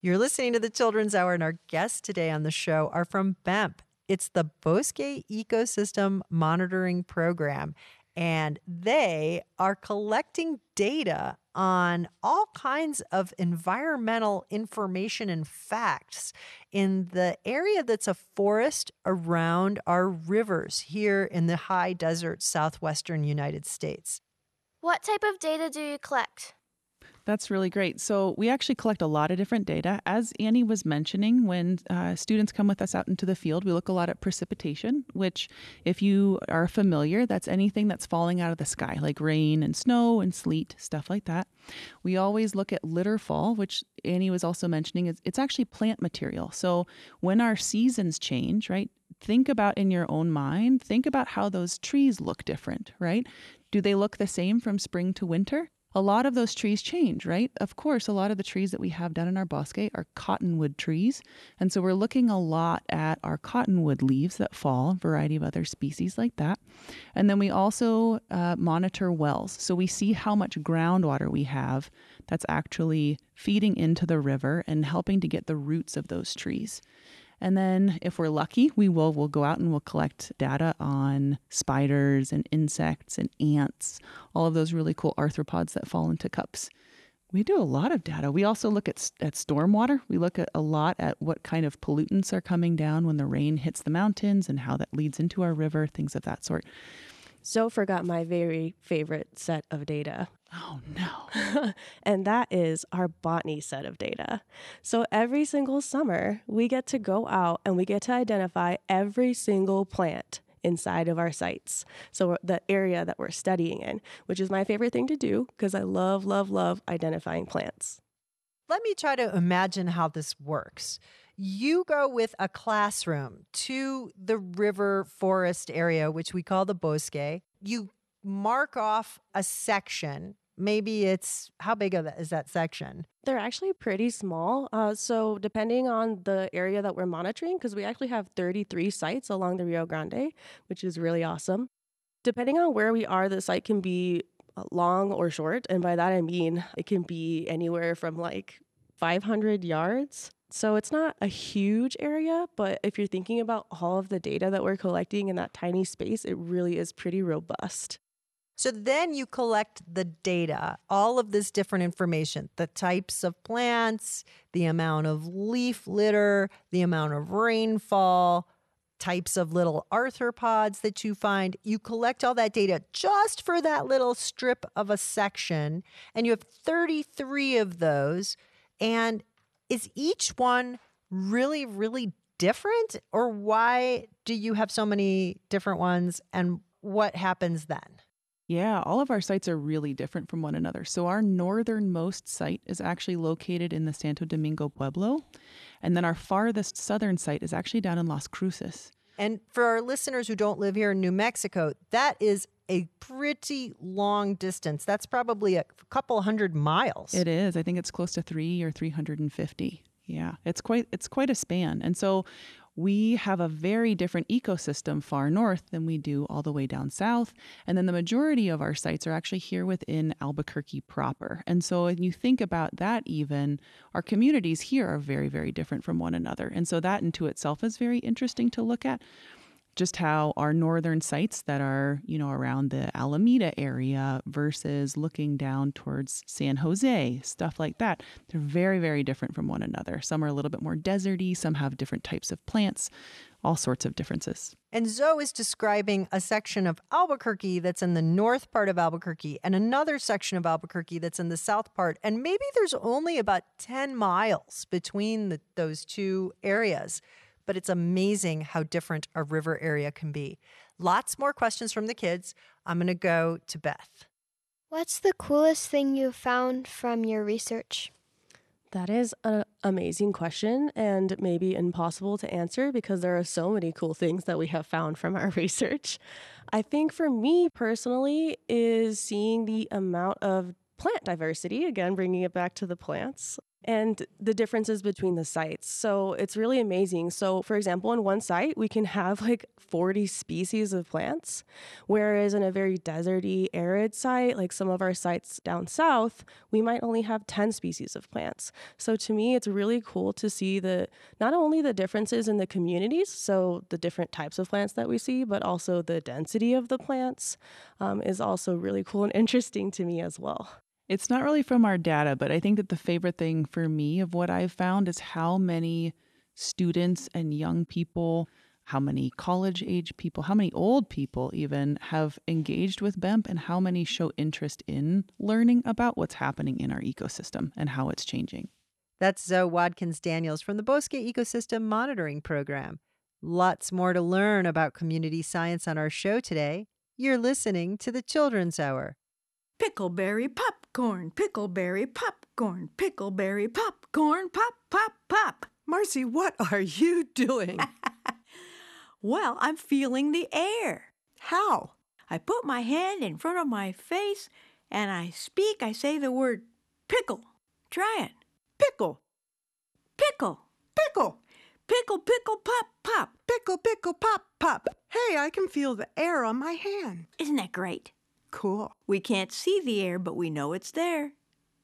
You're listening to the Children's Hour, and our guests today on the show are from BEMP. It's the Bosque Ecosystem Monitoring Program, and they are collecting data on all kinds of environmental information and facts in the area that's a forest around our rivers here in the high desert southwestern United States. What type of data do you collect? That's really great. So we actually collect a lot of different data. As Annie was mentioning, when students come with us out into the field, we look a lot at precipitation, which if you are familiar, that's anything that's falling out of the sky, like rain and snow and sleet, stuff like that. We always look at litter fall, which Annie was also mentioning. It's actually plant material. So when our seasons change, right, think about in your own mind, think about how those trees look different, right? Do they look the same from spring to winter? A lot of those trees change, right? Of course, a lot of the trees that we have down in our bosque are cottonwood trees. And so we're looking a lot at our cottonwood leaves that fall, a variety of other species like that. And then we also monitor wells. So we see how much groundwater we have that's actually feeding into the river and helping to get the roots of those trees. And then if we're lucky, we'll go out and we'll collect data on spiders and insects and ants, all of those really cool arthropods that fall into cups. We do a lot of data. We also look at stormwater. We look at a lot at what kind of pollutants are coming down when the rain hits the mountains and how that leads into our river, things of that sort. Zoe forgot my very favorite set of data. Oh, no. And that is our botany set of data. So every single summer, we get to go out and we get to identify every single plant inside of our sites. So the area that we're studying in, which is my favorite thing to do because I love, love, love identifying plants. Let me try to imagine how this works. You go with a classroom to the river forest area, which we call the bosque. You mark off a section. Maybe it's, how big is that section? They're actually pretty small. So depending on the area that we're monitoring, because we actually have 33 sites along the Rio Grande, which is really awesome. Depending on where we are, the site can be long or short. And by that, I mean, it can be anywhere from like 500 yards. So it's not a huge area, but if you're thinking about all of the data that we're collecting in that tiny space, it really is pretty robust. So then you collect the data, all of this different information, the types of plants, the amount of leaf litter, the amount of rainfall, types of little arthropods that you find. You collect all that data just for that little strip of a section, and you have 33 of those. And is each one really, really different? Or why do you have so many different ones, and what happens then? Yeah, all of our sites are really different from one another. So our northernmost site is actually located in the Santo Domingo Pueblo. And then our farthest southern site is actually down in Las Cruces. And for our listeners who don't live here in New Mexico, that is a pretty long distance. That's probably a couple hundred miles. It is. I think it's close to 350. Yeah, it's quite a span. And so we have a very different ecosystem far north than we do all the way down south. And then the majority of our sites are actually here within Albuquerque proper. And so when you think about that, even our communities here are very, very different from one another. And so that into itself is very interesting to look at. Just how our northern sites that are, around the Alameda area versus looking down towards San Jose, stuff like that, they're very, very different from one another. Some are a little bit more deserty, some have different types of plants, all sorts of differences. And Zoe is describing a section of Albuquerque that's in the north part of Albuquerque and another section of Albuquerque that's in the south part. And maybe there's only about 10 miles between those two areas. But it's amazing how different a river area can be. Lots more questions from the kids. I'm going to go to Beth. What's the coolest thing you found from your research? That is an amazing question and maybe impossible to answer because there are so many cool things that we have found from our research. I think for me personally is seeing the amount of plant diversity, again, bringing it back to the plants. and the differences between the sites. So it's really amazing. So for example, in one site, we can have like 40 species of plants, whereas in a very deserty, arid site, like some of our sites down south, we might only have 10 species of plants. So to me, it's really cool to see not only the differences in the communities, so the different types of plants that we see, but also the density of the plants is also really cool and interesting to me as well. It's not really from our data, but I think that the favorite thing for me of what I've found is how many students and young people, how many college age people, how many old people even have engaged with BEMP, and how many show interest in learning about what's happening in our ecosystem and how it's changing. That's Zoe Watkins Daniels from the Bosque Ecosystem Monitoring Program. Lots more to learn about community science on our show today. You're listening to the Children's Hour. Pickleberry popcorn, pickleberry popcorn, pickleberry popcorn, pop, pop, pop. Marcy, what are you doing? Well, I'm feeling the air. How? I put my hand in front of my face and I say the word pickle. Try it. Pickle. Pickle. Pickle. Pickle, pickle, pop, pop. Pickle, pickle, pop, pop. Hey, I can feel the air on my hand. Isn't that great? Cool. We can't see the air, but we know it's there.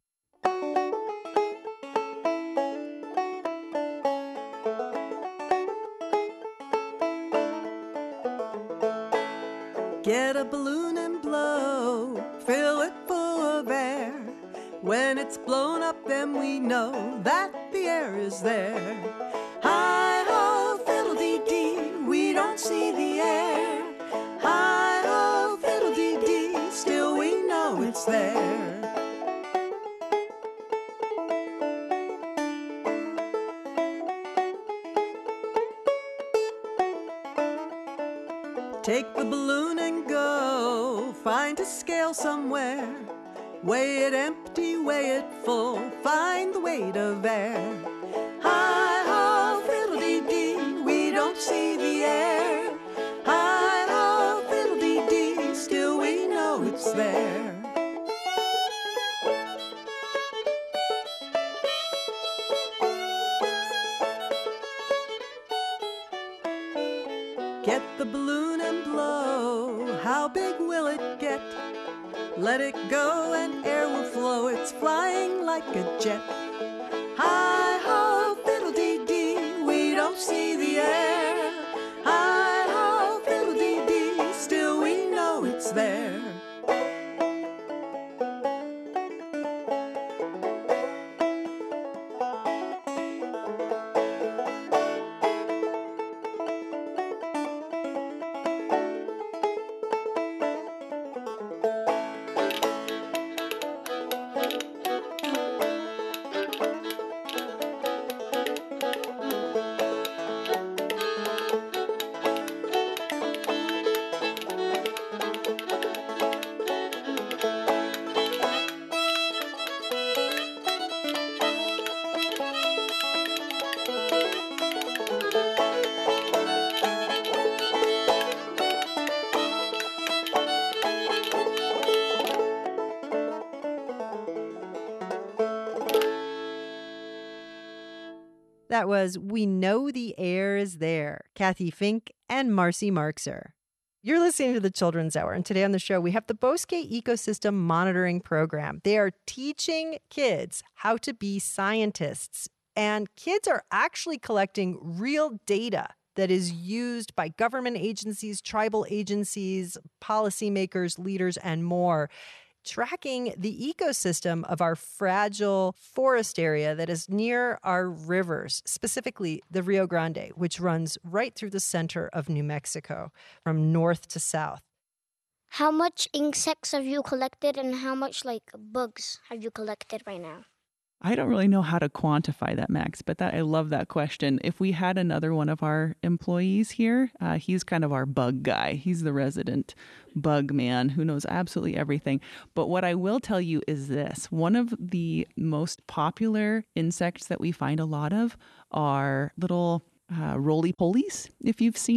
Get a balloon and blow, fill it full of air. When it's blown up, then we know that the air is there. Hi-ho, fiddle-dee-dee, we don't see the air. Hi-ho, fiddle-dee-dee, still we know it's there. Take the balloon and go, find a scale somewhere. Weigh it empty, weigh it full, find the weight of air. Hi-ho, fiddle-dee-dee, we don't see the air. Hi-ho, fiddle-dee-dee, still we know it's there. Get the balloon and blow, how big will it get? Let it go and air will flow, it's flying like a jet. Hi-ho, fiddle-dee-dee, we don't see the air. Hi-ho, fiddle-dee-dee, still we know it's there. That was We Know the Air is There, Kathy Fink and Marcy Markser. You're listening to the Children's Hour, and today on the show we have the Bosque Ecosystem Monitoring Program. They are teaching kids how to be scientists, and kids are actually collecting real data that is used by government agencies, tribal agencies, policymakers, leaders, and more, tracking the ecosystem of our fragile forest area that is near our rivers, specifically the Rio Grande, which runs right through the center of New Mexico from north to south. How much insects have you collected and how much bugs have you collected right now? I don't really know how to quantify that, Max, but I love that question. If we had another one of our employees here, he's kind of our bug guy. He's the resident bug man who knows absolutely everything. But what I will tell you is this. One of the most popular insects that we find a lot of are little roly-polies, if you've seen them.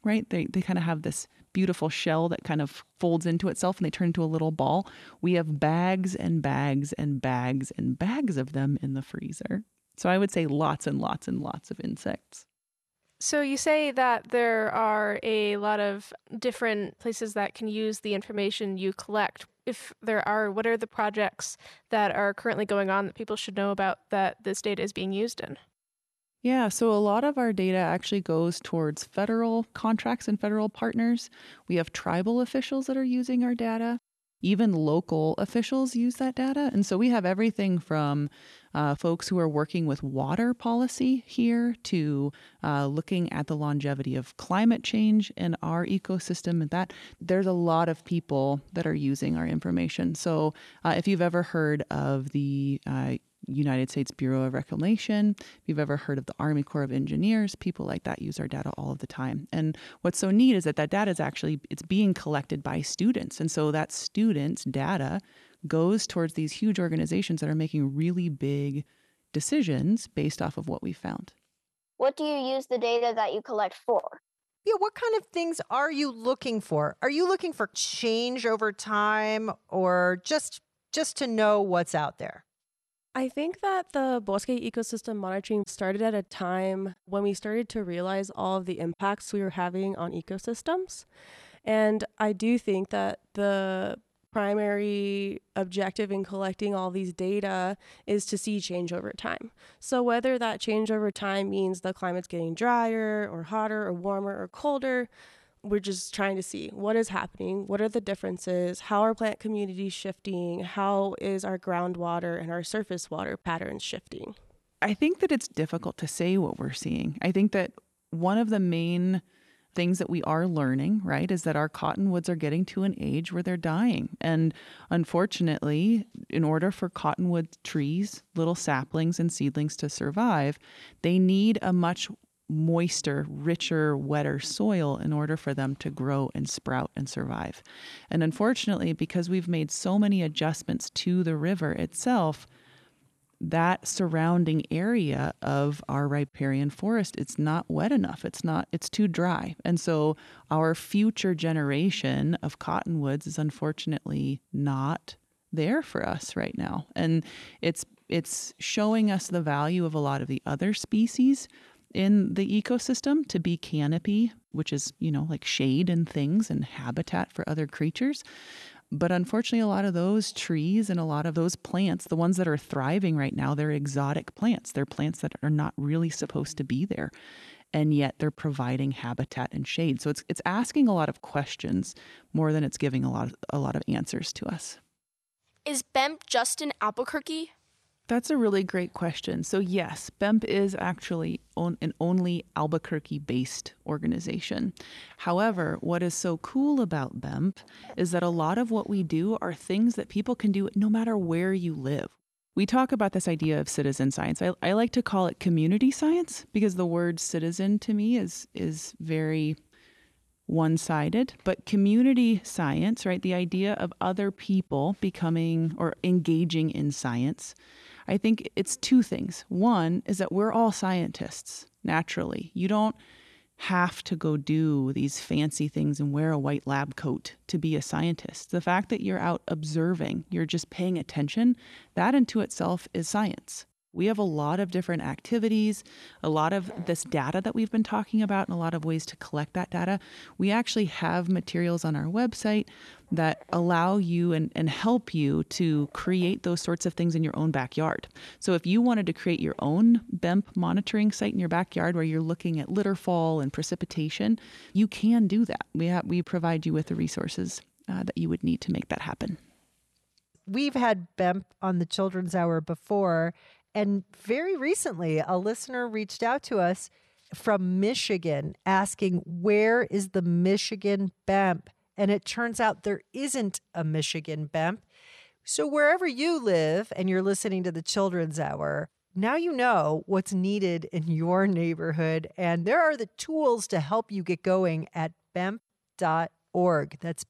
right? They kind of have this beautiful shell that kind of folds into itself and they turn into a little ball. We have bags and bags and bags and bags of them in the freezer. So I would say lots and lots and lots of insects. So you say that there are a lot of different places that can use the information you collect. If there are, what are the projects that are currently going on that people should know about that this data is being used in? Yeah, so a lot of our data actually goes towards federal contracts and federal partners. We have tribal officials that are using our data. Even local officials use that data. And so we have everything from folks who are working with water policy here to looking at the longevity of climate change in our ecosystem. And that there's a lot of people that are using our information. So if you've ever heard of the United States Bureau of Reclamation, if you've ever heard of the Army Corps of Engineers, people like that use our data all of the time. And what's so neat is that data is actually, it's being collected by students. And so that students' data goes towards these huge organizations that are making really big decisions based off of what we found. What do you use the data that you collect for? Yeah, what kind of things are you looking for? Are you looking for change over time or just to know what's out there? I think that the Bosque ecosystem monitoring started at a time when we started to realize all of the impacts we were having on ecosystems. And I do think that the primary objective in collecting all these data is to see change over time. So whether that change over time means the climate's getting drier or hotter or warmer or colder, we're just trying to see what is happening, what are the differences, how are plant communities shifting, how is our groundwater and our surface water patterns shifting. I think that it's difficult to say what we're seeing. I think that one of the main things that we are learning, right, is that our cottonwoods are getting to an age where they're dying. And unfortunately, in order for cottonwood trees, little saplings and seedlings to survive, they need a much moister, richer, wetter soil in order for them to grow and sprout and survive. And unfortunately, because we've made so many adjustments to the river itself, that surrounding area of our riparian forest, it's not wet enough. It's too dry. And so our future generation of cottonwoods is unfortunately not there for us right now. And it's showing us the value of a lot of the other species in the ecosystem to be canopy, which is, like shade and things and habitat for other creatures. But unfortunately, a lot of those trees and a lot of those plants, the ones that are thriving right now, they're exotic plants. They're plants that are not really supposed to be there. And yet they're providing habitat and shade. So it's asking a lot of questions more than it's giving a lot of answers to us. Is BEMP just in Albuquerque? That's a really great question. So yes, BEMP is actually an only Albuquerque-based organization. However, what is so cool about BEMP is that a lot of what we do are things that people can do no matter where you live. We talk about this idea of citizen science. I like to call it community science because the word citizen to me is very one-sided, but community science, right? The idea of other people becoming or engaging in science. I think it's two things. One is that we're all scientists, naturally. You don't have to go do these fancy things and wear a white lab coat to be a scientist. The fact that you're out observing, you're just paying attention, that into itself is science. We have a lot of different activities, a lot of this data that we've been talking about, and a lot of ways to collect that data. We actually have materials on our website that allow you and help you to create those sorts of things in your own backyard. So if you wanted to create your own BEMP monitoring site in your backyard where you're looking at litter fall and precipitation, you can do that. We provide you with the resources that you would need to make that happen. We've had BEMP on the Children's Hour before. And very recently, a listener reached out to us from Michigan asking, where is the Michigan BEMP? And it turns out there isn't a Michigan BEMP. So wherever you live and you're listening to the Children's Hour, now you know what's needed in your neighborhood. And there are the tools to help you get going at BEMP.org. That's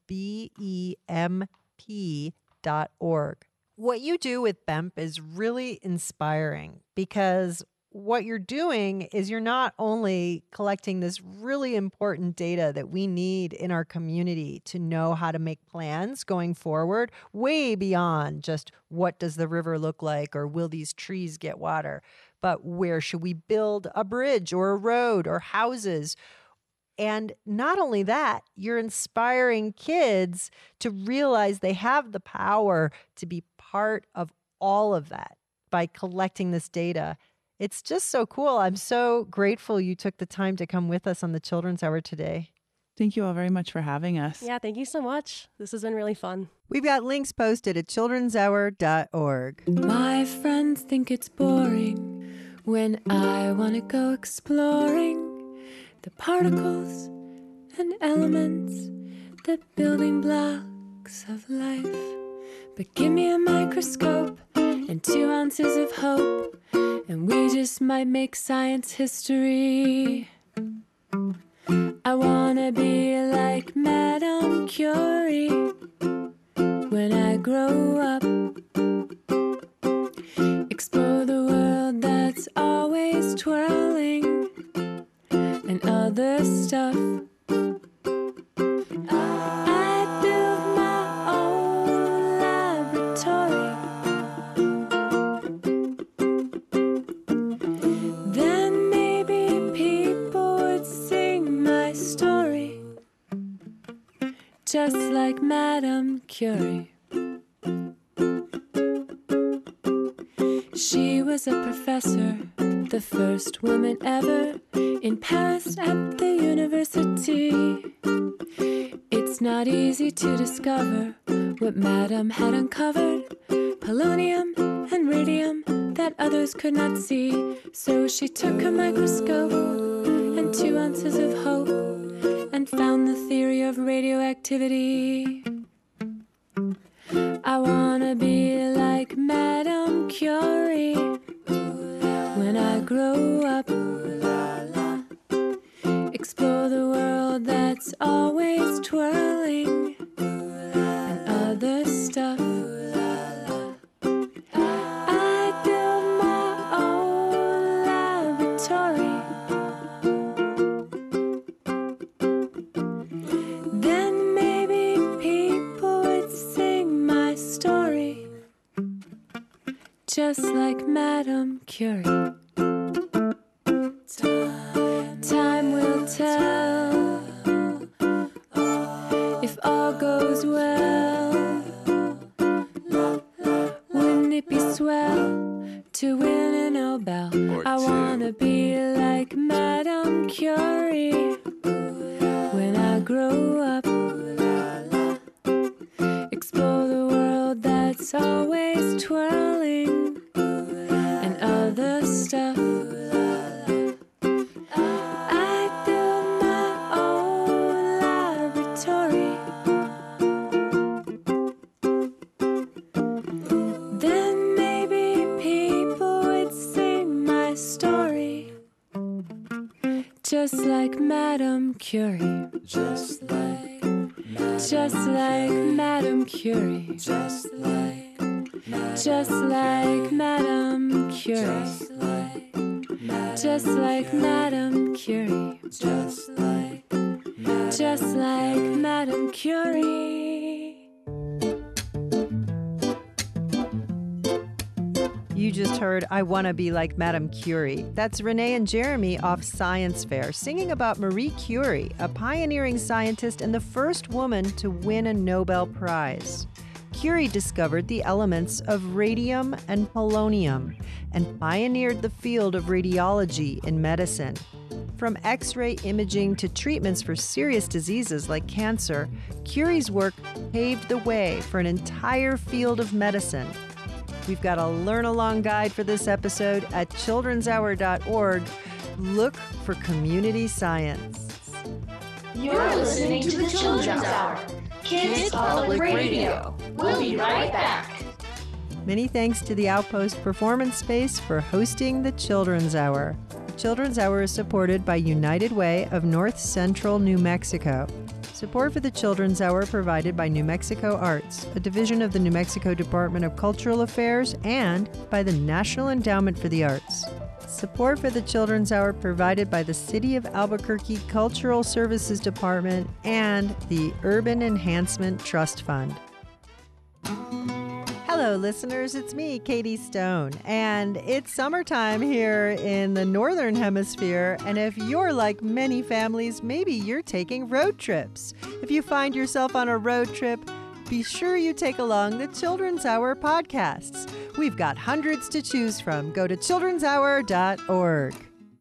BEMP.org. What you do with BEMP is really inspiring because what you're doing is you're not only collecting this really important data that we need in our community to know how to make plans going forward, way beyond just what does the river look like or will these trees get water, but where should we build a bridge or a road or houses? And not only that, you're inspiring kids to realize they have the power to be part of all of that by collecting this data. It's just so cool. I'm so grateful you took the time to come with us on the Children's Hour today. Thank you all very much for having us. Yeah, thank you so much. This has been really fun. We've got links posted at childrenshour.org. My friends think it's boring when I want to go exploring the particles and elements, the building blocks of life. But give me a microscope and 2 ounces of hope, and we just might make science history. I wanna be like Madame Curie when I grow up. Explore the world that's always twirling and other stuff. I'd build my own laboratory. Then maybe people would sing my story, just like Madame Curie. She was a professor, the first woman ever in Paris at the university. It's not easy to discover what Madame had uncovered, polonium and radium that others could not see. So she took her microscope and 2 ounces of hope and found the theory of radioactivity. I wanna be like Madame Curie when I grow up. Explore the world that's always twirling and other stuff. I'd build my own laboratory. Then maybe people would sing my story, just like Madame Curie. Time will tell if all goes well. Wouldn't it be swell to win a Nobel? I wanna be like Madame Curie when I grow up. Explore the world that's always twirling and other stuff. I'd build my own laboratory. Then maybe people would sing my story, just like Madame Curie. Just like Madame Curie. Just like Madame Curie. Just like Madame Curie. Just like Madame Curie. You just heard I Wanna Be Like Madame Curie. That's Renee and Jeremy off Science Fair singing about Marie Curie, a pioneering scientist and the first woman to win a Nobel Prize. Curie discovered the elements of radium and polonium and pioneered the field of radiology in medicine. From X-ray imaging to treatments for serious diseases like cancer, Curie's work paved the way for an entire field of medicine. We've got a learn-along guide for this episode at childrenshour.org. Look for community science. You're listening to the Children's Hour, Kids Public Radio. We'll be right back. Many thanks to the Outpost Performance Space for hosting the Children's Hour. The Children's Hour is supported by United Way of North Central New Mexico. Support for the Children's Hour provided by New Mexico Arts, a division of the New Mexico Department of Cultural Affairs, and by the National Endowment for the Arts. Support for the Children's Hour provided by the City of Albuquerque Cultural Services Department and the Urban Enhancement Trust Fund. Hello, listeners. It's me, Katie Stone, and it's summertime here in the Northern Hemisphere. And if you're like many families, maybe you're taking road trips. If you find yourself on a road trip, be sure you take along the Children's Hour podcasts. We've got hundreds to choose from. Go to childrenshour.org.